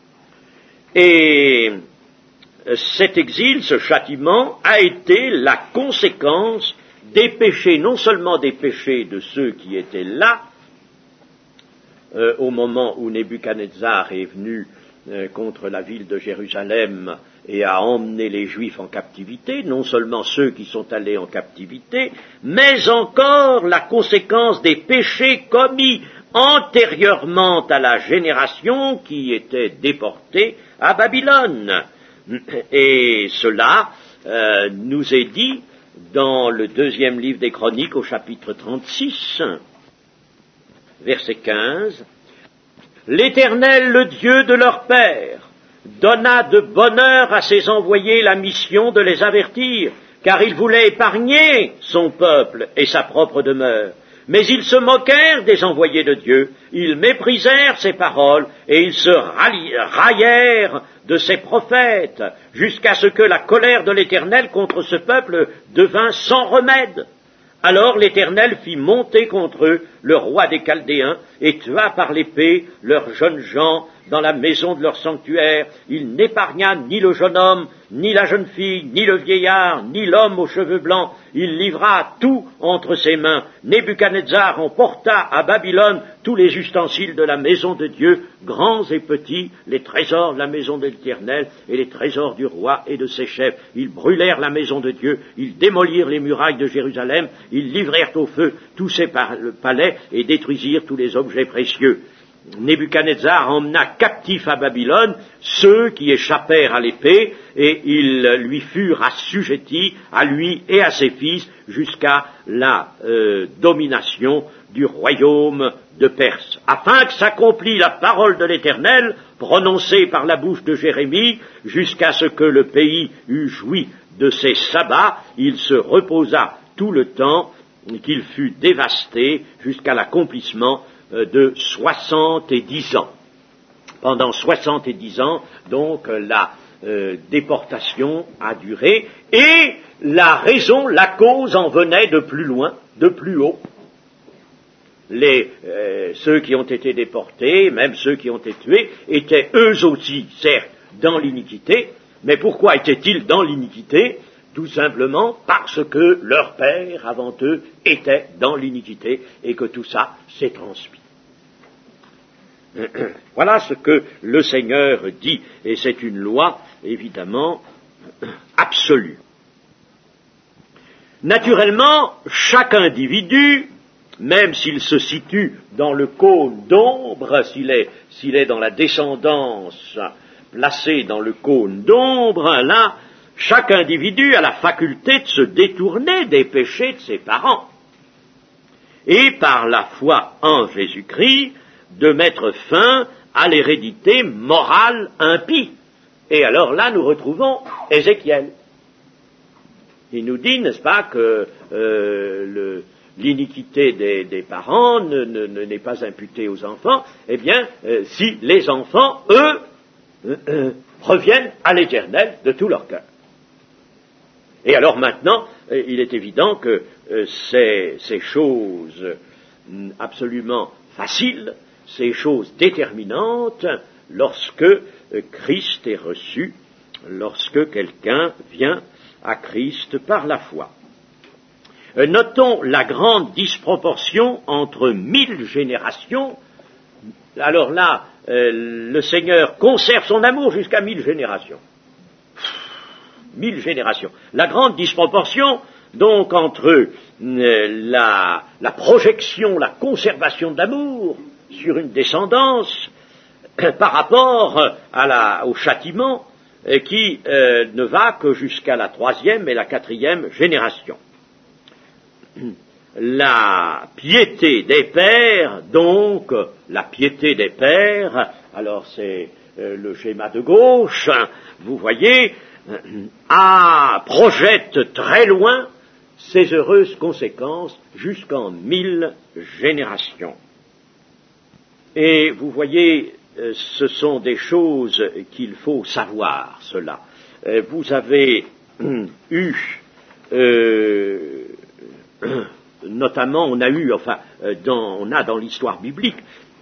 Et euh, cet exil, ce châtiment, a été la conséquence des péchés, non seulement des péchés de ceux qui étaient là, euh, au moment où Nebuchadnezzar est venu euh, contre la ville de Jérusalem et a emmené les Juifs en captivité, non seulement ceux qui sont allés en captivité, mais encore la conséquence des péchés commis antérieurement à la génération qui était déportée à Babylone. Et cela euh, nous est dit dans le deuxième livre des Chroniques au chapitre trente-six, verset quinze, « L'Éternel, le Dieu de leur père, donna de bonne heure à ses envoyés la mission de les avertir, car il voulait épargner son peuple et sa propre demeure. Mais ils se moquèrent des envoyés de Dieu, ils méprisèrent ses paroles, et ils se raillèrent de ses prophètes, jusqu'à ce que la colère de l'Éternel contre ce peuple devint sans remède. Alors l'Éternel fit monter contre eux le roi des Chaldéens, et tua par l'épée leurs jeunes gens dans la maison de leur sanctuaire. Il n'épargna ni le jeune homme, ni la jeune fille, ni le vieillard, ni l'homme aux cheveux blancs. Il livra tout entre ses mains. Nebuchadnezzar emporta à Babylone tous les ustensiles de la maison de Dieu, grands et petits, les trésors de la maison de l'Éternel et les trésors du roi et de ses chefs. Ils brûlèrent la maison de Dieu, ils démolirent les murailles de Jérusalem, ils livrèrent au feu tous ses palais et détruisirent tous les objets précieux. Nebuchadnezzar emmena captifs à Babylone ceux qui échappèrent à l'épée, et ils lui furent assujettis, à lui et à ses fils, jusqu'à la euh, domination du royaume de Perse, afin que s'accomplît la parole de l'Éternel, prononcée par la bouche de Jérémie, jusqu'à ce que le pays eût joui de ses sabbats. Il se reposa tout le temps qu'il fut dévasté, jusqu'à l'accomplissement de soixante et dix ans. Pendant soixante et dix ans, donc, la euh, déportation a duré, et la raison, la cause en venait de plus loin, de plus haut. Les, euh, ceux qui ont été déportés, même ceux qui ont été tués, étaient eux aussi, certes, dans l'iniquité, mais pourquoi étaient-ils dans l'iniquité ? Tout simplement parce que leur père, avant eux, était dans l'iniquité, et que tout ça s'est transmis. Voilà ce que le Seigneur dit, et c'est une loi, évidemment, absolue. Naturellement, chaque individu, même s'il se situe dans le cône d'ombre, s'il est, s'il est dans la descendance placé dans le cône d'ombre, là, chaque individu a la faculté de se détourner des péchés de ses parents, et par la foi en Jésus-Christ, de mettre fin à l'hérédité morale impie. Et alors là, nous retrouvons Ézéchiel. Il nous dit, n'est-ce pas, que euh, le, l'iniquité des, des parents ne, ne, ne, n'est pas imputée aux enfants, eh bien, euh, si les enfants, eux, euh, euh, reviennent à l'Éternel de tout leur cœur. Et alors maintenant, euh, il est évident que euh, ces, ces choses euh, absolument faciles, ces choses déterminantes, lorsque euh, Christ est reçu, lorsque quelqu'un vient à Christ par la foi. Euh, notons la grande disproportion entre mille générations. Alors là, euh, le Seigneur conserve son amour jusqu'à mille générations. Mille générations. La grande disproportion, donc, entre euh, la, la projection, la conservation de l'amour sur une descendance euh, par rapport à la, au châtiment euh, qui euh, ne va que jusqu'à la troisième et la quatrième génération. La piété des pères, donc, la piété des pères, alors c'est euh, le schéma de gauche, hein, vous voyez, euh, a, projette très loin ses heureuses conséquences jusqu'en mille générations. Et vous voyez, euh, ce sont des choses qu'il faut savoir, cela. Euh, vous avez euh, eu... Euh, Notamment, on a eu, enfin, dans, on a dans l'histoire biblique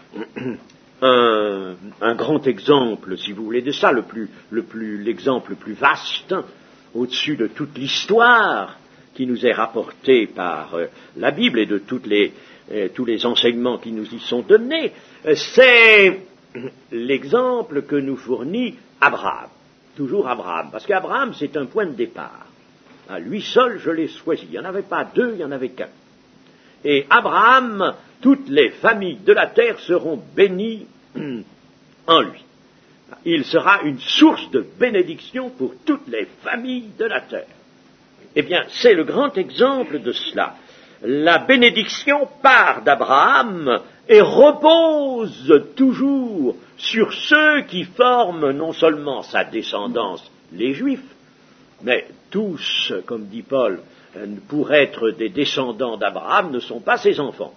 un, un grand exemple, si vous voulez, de ça, le plus, le plus, l'exemple le plus vaste, au-dessus de toute l'histoire qui nous est rapportée par euh, la Bible et de toutes les, euh, tous les enseignements qui nous y sont donnés, euh, c'est l'exemple que nous fournit Abraham, toujours Abraham, parce qu'Abraham, c'est un point de départ. À lui seul, je l'ai choisi. Il n'y en avait pas deux, il n'y en avait qu'un. Et Abraham, toutes les familles de la terre seront bénies en lui. Il sera une source de bénédiction pour toutes les familles de la terre. Eh bien, c'est le grand exemple de cela. La bénédiction part d'Abraham et repose toujours sur ceux qui forment non seulement sa descendance, les Juifs, mais tous, comme dit Paul, pour être des descendants d'Abraham, ne sont pas ses enfants.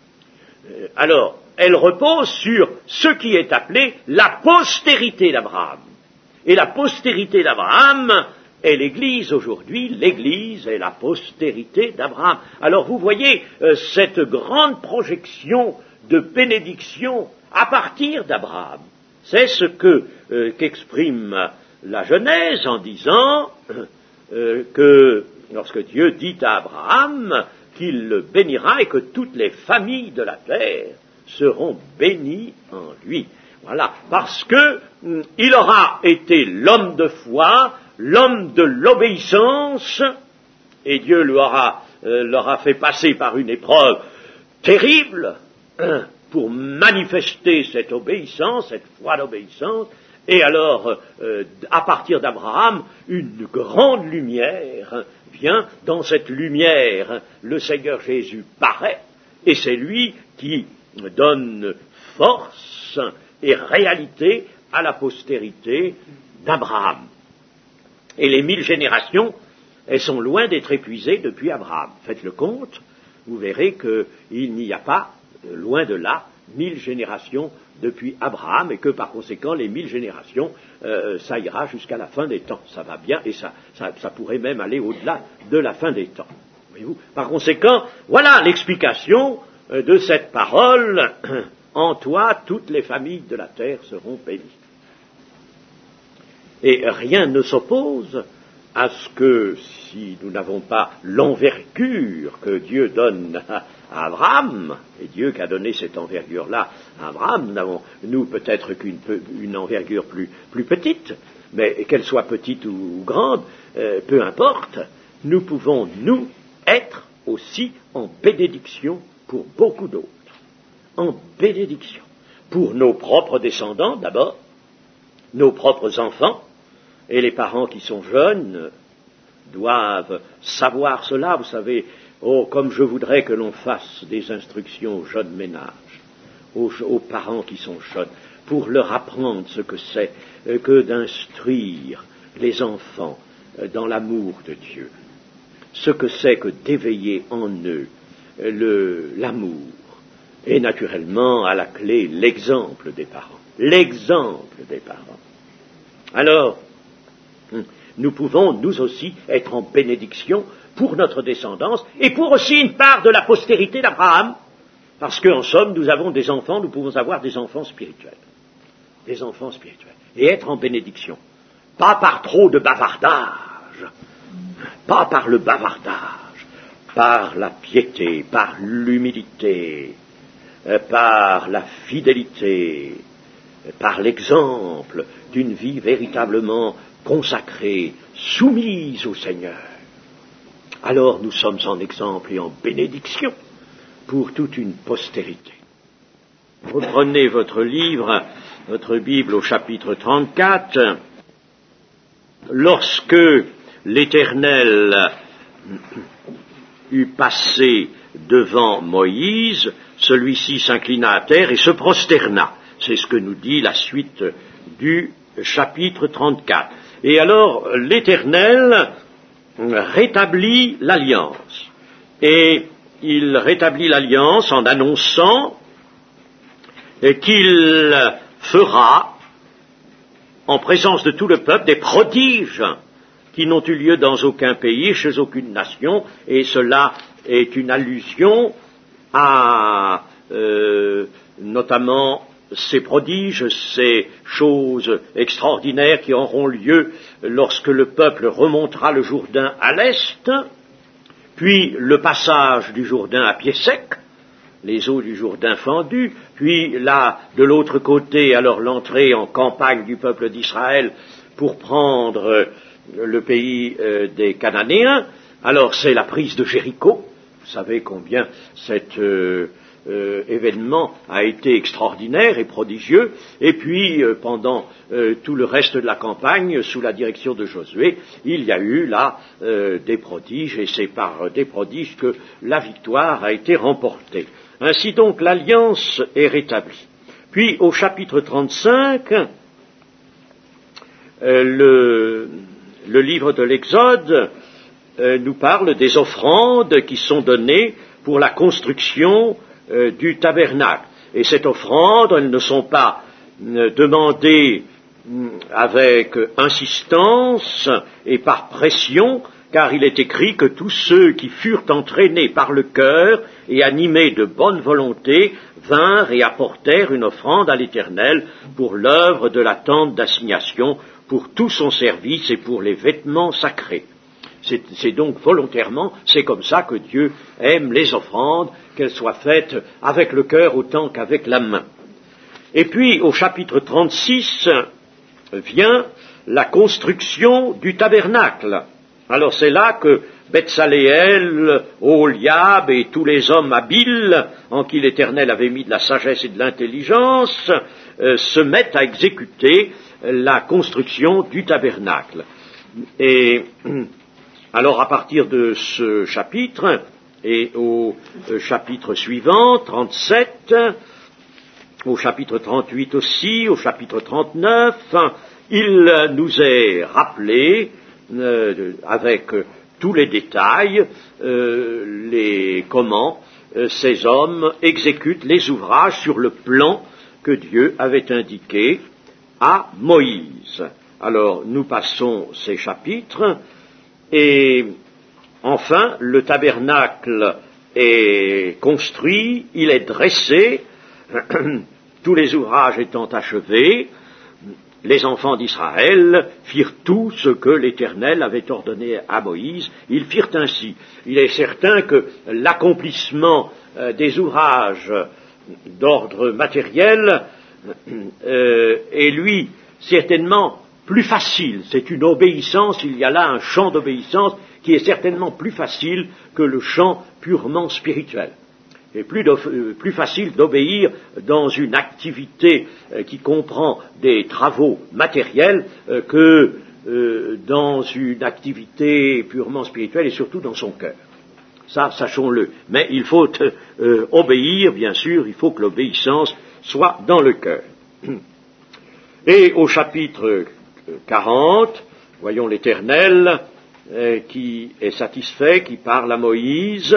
Alors, elle repose sur ce qui est appelé la postérité d'Abraham. Et la postérité d'Abraham est l'Église aujourd'hui, l'Église est la postérité d'Abraham. Alors vous voyez euh, cette grande projection de bénédiction à partir d'Abraham. C'est ce que euh, qu'exprime la Genèse en disant euh, que lorsque Dieu dit à Abraham qu'il le bénira et que toutes les familles de la terre seront bénies en lui. Voilà, parce que hum, il aura été l'homme de foi, l'homme de l'obéissance, et Dieu lui aura, euh, leur a fait passer par une épreuve terrible hein, pour manifester cette obéissance, cette foi d'obéissance. Et alors, euh, à partir d'Abraham, une grande lumière vient. Dans cette lumière, le Seigneur Jésus paraît, et c'est lui qui donne force et réalité à la postérité d'Abraham. Et les mille générations, elles sont loin d'être épuisées depuis Abraham. Faites le compte, vous verrez qu'il n'y a pas, loin de là, mille générations depuis Abraham, et que par conséquent, les mille générations, euh, ça ira jusqu'à la fin des temps. Ça va bien, et ça, ça, ça pourrait même aller au-delà de la fin des temps. Voyez-vous ? Par conséquent, voilà l'explication euh, de cette parole. En toi, toutes les familles de la terre seront bénies. Et rien ne s'oppose à ce que, si nous n'avons pas l'envergure que Dieu donne à Abraham, et Dieu qui a donné cette envergure-là à Abraham, nous n'avons, nous, peut-être qu'une une envergure plus, plus petite, mais qu'elle soit petite ou, ou grande, euh, peu importe, nous pouvons, nous, être aussi en bénédiction pour beaucoup d'autres. En bénédiction. Pour nos propres descendants, d'abord, nos propres enfants, et les parents qui sont jeunes doivent savoir cela. Vous savez, oh, comme je voudrais que l'on fasse des instructions aux jeunes ménages, aux, aux parents qui sont jeunes, pour leur apprendre ce que c'est euh, que d'instruire les enfants euh, dans l'amour de Dieu. ce que c'est que d'éveiller en eux le, l'amour, et naturellement à la clé l'exemple des parents. L'exemple des parents. Alors, nous pouvons, nous aussi, être en bénédiction pour notre descendance et pour aussi une part de la postérité d'Abraham, parce qu'en somme, nous avons des enfants, nous pouvons avoir des enfants spirituels. Des enfants spirituels. Et être en bénédiction. Pas par trop de bavardage, pas par le bavardage, par la piété, par l'humilité, par la fidélité, par l'exemple d'une vie véritablement consacrée, soumise au Seigneur. Alors nous sommes en exemple et en bénédiction pour toute une postérité. Reprenez votre livre, votre Bible au chapitre trente-quatre. Lorsque l'Éternel eut passé devant Moïse, celui-ci s'inclina à terre et se prosterna. C'est ce que nous dit la suite du chapitre trente-quatre. Et alors l'Éternel rétablit l'alliance. Et il rétablit l'alliance en annonçant qu'il fera, en présence de tout le peuple, des prodiges qui n'ont eu lieu dans aucun pays, chez aucune nation, et cela est une allusion à euh, notamment ces prodiges, ces choses extraordinaires qui auront lieu lorsque le peuple remontera le Jourdain à l'est, puis le passage du Jourdain à pied sec, les eaux du Jourdain fendues, puis là, de l'autre côté, alors l'entrée en campagne du peuple d'Israël pour prendre le pays euh, des Cananéens. Alors c'est la prise de Jéricho. Vous savez combien cet euh, euh, événement a été extraordinaire et prodigieux. Et puis euh, pendant euh, tout le reste de la campagne, sous la direction de Josué, il y a eu là euh, des prodiges, et c'est par des prodiges que la victoire a été remportée. Ainsi donc l'alliance est rétablie. Puis au chapitre trente-cinq, euh, le, le livre de l'Exode euh, nous parle des offrandes qui sont données pour la construction euh, du tabernacle. Et cette offrande, elles ne sont pas euh, demandées euh, avec insistance et par pression, car il est écrit que tous ceux qui furent entraînés par le cœur et animés de bonne volonté vinrent et apportèrent une offrande à l'Éternel pour l'œuvre de la tente d'assignation, pour tout son service et pour les vêtements sacrés. C'est, c'est donc volontairement, c'est comme ça que Dieu aime les offrandes, qu'elles soient faites avec le cœur autant qu'avec la main. Et puis au chapitre trente-six vient la construction du tabernacle. Alors c'est là que Betsaléel, Oholiab et tous les hommes habiles, en qui l'Éternel avait mis de la sagesse et de l'intelligence, euh, se mettent à exécuter la construction du tabernacle. Et alors à partir de ce chapitre, et au euh, chapitre suivant, trente-sept, au chapitre trente-huit aussi, au chapitre trente-neuf, il nous est rappelé, Euh, avec euh, tous les détails, euh, les, comment euh, ces hommes exécutent les ouvrages sur le plan que Dieu avait indiqué à Moïse. Alors, nous passons ces chapitres, et enfin, le tabernacle est construit, il est dressé, tous les ouvrages étant achevés. Les enfants d'Israël firent tout ce que l'Éternel avait ordonné à Moïse, ils firent ainsi. Il est certain que l'accomplissement euh, des ouvrages d'ordre matériel euh, est, lui, certainement plus facile. C'est une obéissance, il y a là un champ d'obéissance qui est certainement plus facile que le champ purement spirituel. Et plus, euh, plus facile d'obéir dans une activité euh, qui comprend des travaux matériels euh, que euh, dans une activité purement spirituelle et surtout dans son cœur. Ça, sachons-le. Mais il faut euh, obéir, bien sûr, il faut que l'obéissance soit dans le cœur. Et au chapitre quarante, voyons l'Éternel euh, qui est satisfait, qui parle à Moïse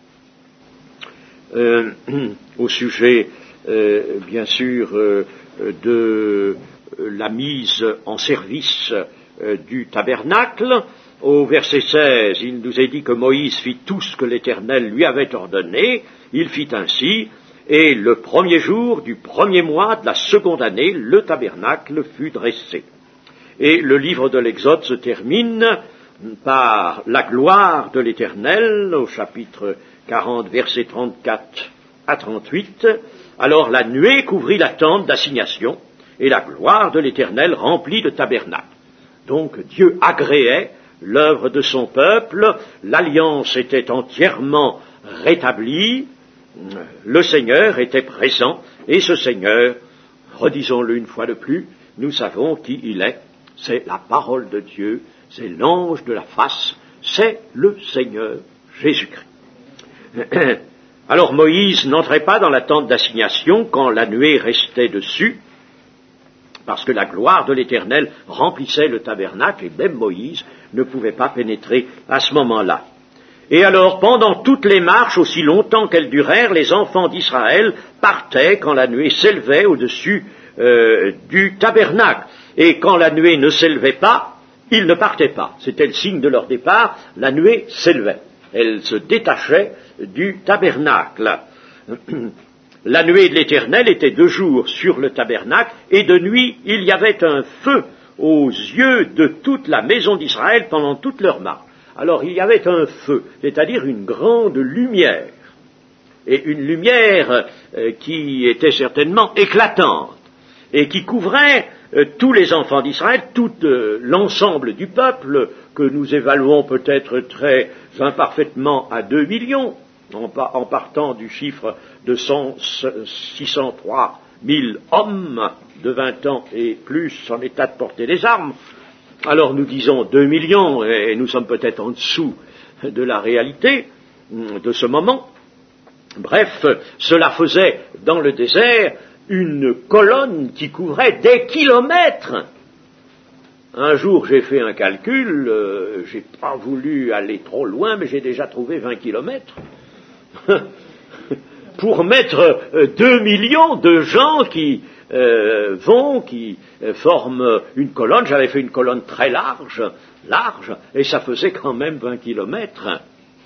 euh, au sujet, euh, bien sûr, euh, de la mise en service euh, du tabernacle. Au verset seize, il nous est dit que Moïse fit tout ce que l'Éternel lui avait ordonné. Il fit ainsi, et le premier jour du premier mois de la seconde année, le tabernacle fut dressé. Et le livre de l'Exode se termine par la gloire de l'Éternel, au chapitre quarante, versets trente-quatre à trente-huit. Alors la nuée couvrit la tente d'assignation, et la gloire de l'Éternel remplit le tabernacle. Donc Dieu agréait l'œuvre de son peuple, l'alliance était entièrement rétablie, le Seigneur était présent, et ce Seigneur, redisons-le une fois de plus, nous savons qui il est, c'est la parole de Dieu, c'est l'ange de la face, c'est le Seigneur Jésus-Christ. Alors Moïse n'entrait pas dans la tente d'assignation quand la nuée restait dessus, parce que la gloire de l'Éternel remplissait le tabernacle, et même Moïse ne pouvait pas pénétrer à ce moment-là. Et alors, pendant toutes les marches, aussi longtemps qu'elles durèrent, les enfants d'Israël partaient quand la nuée s'élevait au-dessus euh, du tabernacle. Et quand la nuée ne s'élevait pas, ils ne partaient pas. C'était le signe de leur départ, la nuée s'élevait. Elle se détachait du tabernacle. La nuée de l'Éternel était de jour sur le tabernacle, et de nuit il y avait un feu aux yeux de toute la maison d'Israël pendant toute leur marche. Alors il y avait un feu, c'est-à-dire une grande lumière, et une lumière euh, qui était certainement éclatante, et qui couvrait euh, tous les enfants d'Israël, tout euh, l'ensemble du peuple, que nous évaluons peut-être très imparfaitement à deux millions, en, en partant du chiffre de six cent trois mille hommes de vingt ans et plus en état de porter les armes. Alors nous disons deux millions, et nous sommes peut-être en dessous de la réalité de ce moment. Bref, cela faisait dans le désert une colonne qui couvrait des kilomètres. Un jour j'ai fait un calcul, euh, j'ai pas voulu aller trop loin, mais j'ai déjà trouvé vingt kilomètres. Pour mettre euh, deux millions de gens qui euh, vont, qui euh, forment une colonne. J'avais fait une colonne très large, large, et ça faisait quand même vingt kilomètres.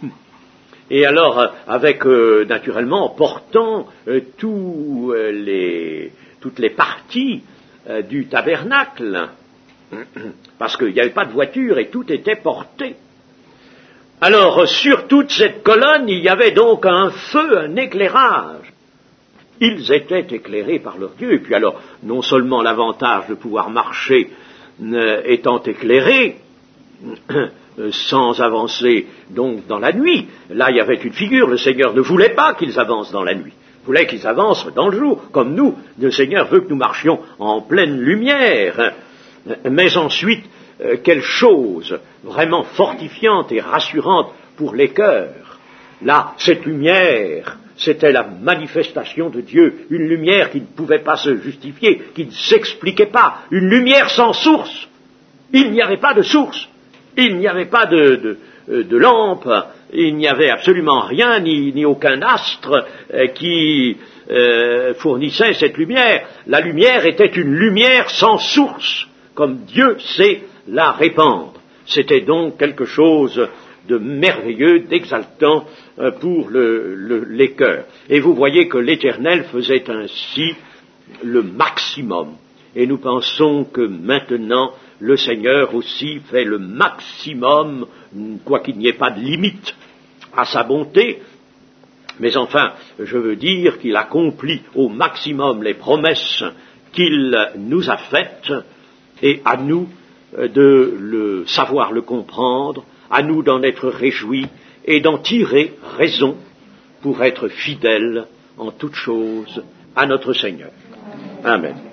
Et alors, euh, avec, euh, naturellement, en portant euh, tous, euh, les, toutes les parties euh, du tabernacle, parce qu'il n'y avait pas de voiture et tout était porté. Alors, sur toute cette colonne, il y avait donc un feu, un éclairage. Ils étaient éclairés par leur Dieu. Et puis alors, non seulement l'avantage de pouvoir marcher euh, étant éclairé, euh, sans avancer donc dans la nuit, là il y avait une figure, le Seigneur ne voulait pas qu'ils avancent dans la nuit, il voulait qu'ils avancent dans le jour, comme nous, le Seigneur veut que nous marchions en pleine lumière. Mais ensuite, Euh, quelle chose vraiment fortifiante et rassurante pour les cœurs. Là, cette lumière, c'était la manifestation de Dieu, une lumière qui ne pouvait pas se justifier, qui ne s'expliquait pas, une lumière sans source. Il n'y avait pas de source, il n'y avait pas de, de, de lampe, il n'y avait absolument rien, ni, ni aucun astre euh, qui euh, fournissait cette lumière. La lumière était une lumière sans source, comme Dieu sait la répandre. C'était donc quelque chose de merveilleux, d'exaltant euh, pour le, le, les cœurs. Et vous voyez que l'Éternel faisait ainsi le maximum. Et nous pensons que maintenant, le Seigneur aussi fait le maximum, quoiqu'il n'y ait pas de limite à sa bonté. Mais enfin, je veux dire qu'il accomplit au maximum les promesses qu'il nous a faites, et à nous de le savoir le comprendre, à nous d'en être réjouis et d'en tirer raison pour être fidèles en toutes choses à notre Seigneur. Amen.